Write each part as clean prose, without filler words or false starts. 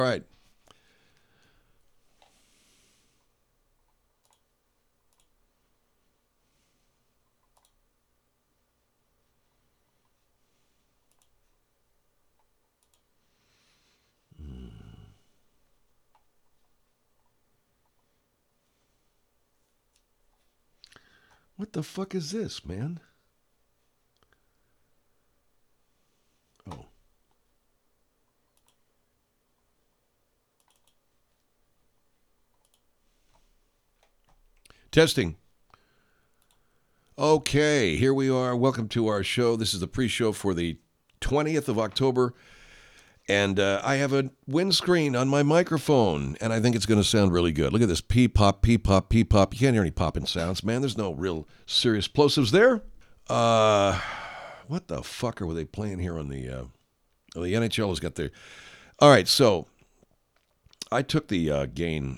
All right. What the fuck is this, man? Oh. Testing. Okay, here we are. Welcome to our show. This is the pre-show for the 20th of October. And I have a windscreen on my microphone, and I think it's going to sound really good. Look at this. Pee-pop, pee-pop, pee-pop. You can't hear any popping sounds, man. There's no real serious plosives there. What the fuck were they playing here on the NHL has got their... All right, so I took the gain.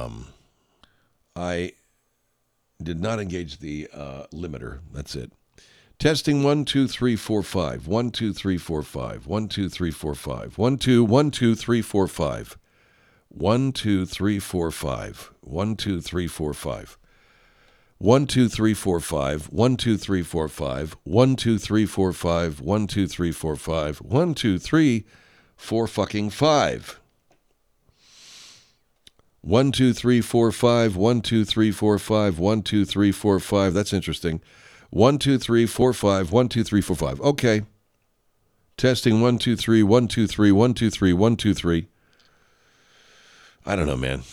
I did not engage the limiter. That's it. Testing 1 2 3 4 5 1 2 3 4 5 1 2 3 4 5 1 2 1 2 3 4 5 1 2 3 4 5 1 2 3 4 5 1 2 3 4 5 1 2 3 4 5 1 2 3 4 5 1 2 3 4 5 1 2 3 4 fucking 5 1 2 3 4 5 1 2 3 4 5 1 2 3 4 5. That's interesting. 1 2 3 4 5 1 2 3 4 5. Okay. Testing 1 2 3 1 2 3 1 2 3 1 2 3. I don't know, man.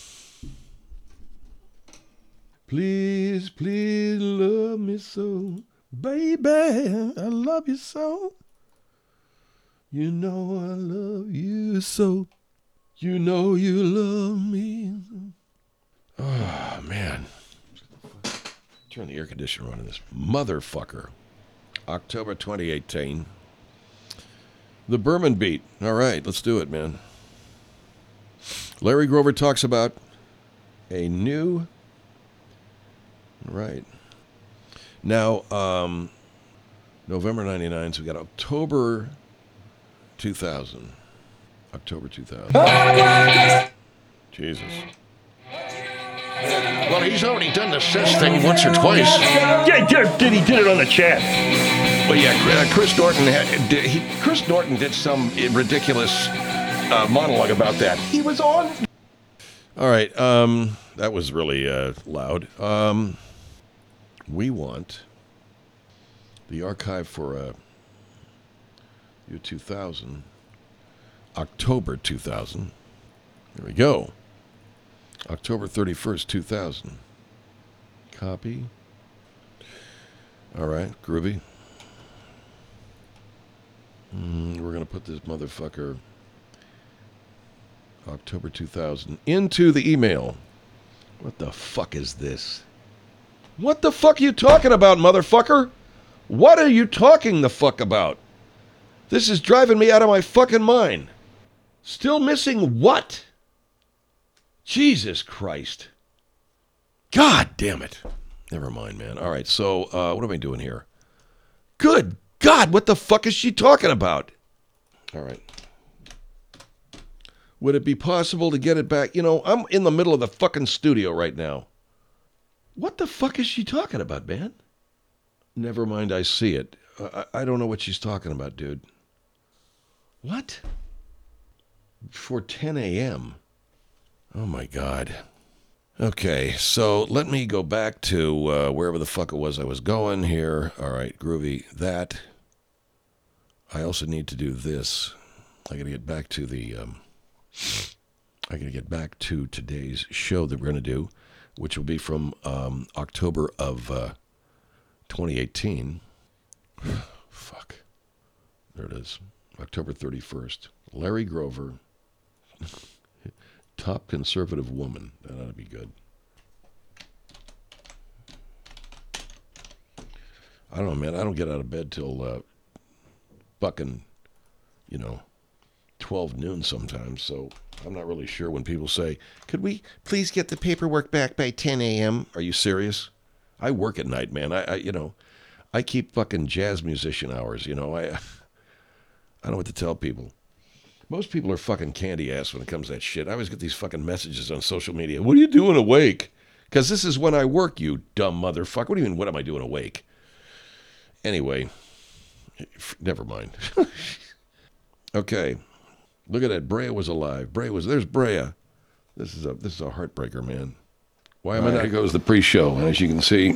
Please, please love me so, baby. I love you so. You know I love you so. You know you love me. Oh, man. Turn the air conditioner on in this motherfucker. October 2018. The Berman Beat. All right, let's do it, man. Larry Grover talks about a new... Right. Now, November 99, so we got October 2000. October 2000. Jesus. Well, he's already done the cis thing once or twice. Yeah, he did it on the chat. Well, yeah, Chris Norton did some ridiculous monologue about that. He was on. All right, that was really loud. We want the archive for year 2000, October 2000. Here we go. October 31st, 2000. Copy. All right, groovy. We're going to put this motherfucker, October 2000, into the email. What the fuck is this? What the fuck are you talking about, motherfucker? What are you talking the fuck about? This is driving me out of my fucking mind. Still missing what? Jesus Christ. God damn it. Never mind, man. All right, so what am I doing here? Good God, what the fuck is she talking about? All right. Would it be possible to get it back? You know, I'm in the middle of the fucking studio right now. What the fuck is she talking about, man? Never mind, I see it. I don't know what she's talking about, dude. What? For 10 a.m.? Oh, my God. Okay, so let me go back to wherever the fuck it was I was going here. All right, groovy. That. I also need to do this. I got to get back to the... I got to get back to today's show that we're going to do, which will be from October of 2018. Fuck. There it is. October 31st. Larry Grover. Top conservative woman. That ought to be good. I don't know, man. I don't get out of bed till fucking, 12 noon sometimes. So I'm not really sure when people say, could we please get the paperwork back by 10 a.m.? Are you serious? I work at night, man. I keep fucking jazz musician hours. I don't know what to tell people. Most people are fucking candy ass when it comes to that shit. I always get these fucking messages on social media. What are you doing awake? Because this is when I work, you dumb motherfucker. What do you mean, what am I doing awake? Anyway, never mind. Okay. Look at that. Brea was alive. There's Brea. This is a heartbreaker, man. Why am I not? Here goes the pre-show. And as you can see,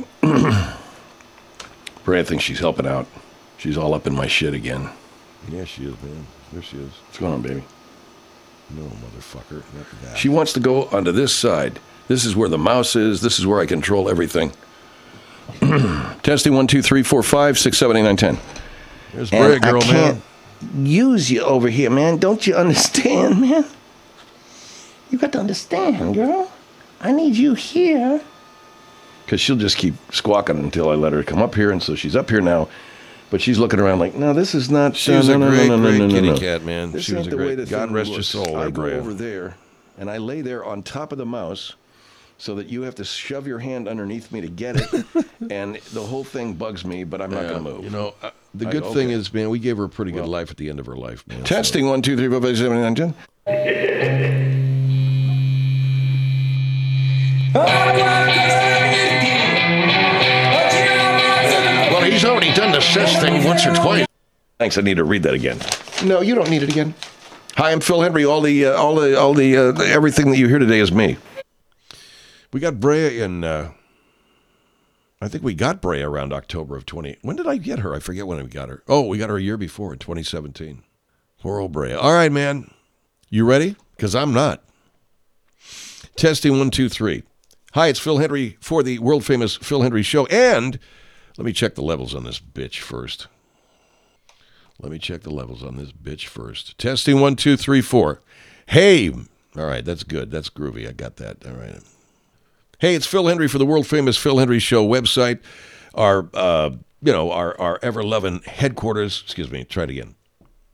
Brea thinks she's helping out. She's all up in my shit again. Yeah, she is, man. There she is. What's going on, baby? No, motherfucker. Not that. She wants to go onto this side. This is where the mouse is. This is where I control everything. Testing 1, 2, 3, 4, 5, 6, 7, 8, 9, 10. There's Brea, girl, I can't use you over here, man. Don't you understand, man? You got to understand, girl. I need you here. Because she'll just keep squawking until I let her come up here, and so she's up here now. But she's looking around like, no, this is not. She was a great kitty cat, man. This She was ain't a the way great. the God thing rest your looks. soul, I go Brea. over there, and I lay there on top of the mouse, so that you have to shove your hand underneath me to get it, and the whole thing bugs me. But I'm not going to move. You know, the good thing okay. is, man, we gave her a pretty good life at the end of her life, man. Testing 1, 2, 3, 4, 5, 7, 8, 9, 10. Well, he's already done the sis thing once or twice. Thanks. I need to read that again. No, you don't need it again. Hi, I'm Phil Henry. All the everything that you hear today is me. We got Brea in. I think we got Brea around October of 20. When did I get her? I forget when we got her. Oh, we got her a year before in 2017. Poor old Brea. All right, man. You ready? Because I'm not. Testing 1, 2, 3. Hi, it's Phil Henry for the world famous Phil Henry Show. And let me check the levels on this bitch first. Testing 1, 2, 3, 4. Hey. All right, that's good. That's groovy. I got that. All right. Hey, it's Phil Henry for the world famous Phil Henry Show website. Our ever loving headquarters. Excuse me. Try it again.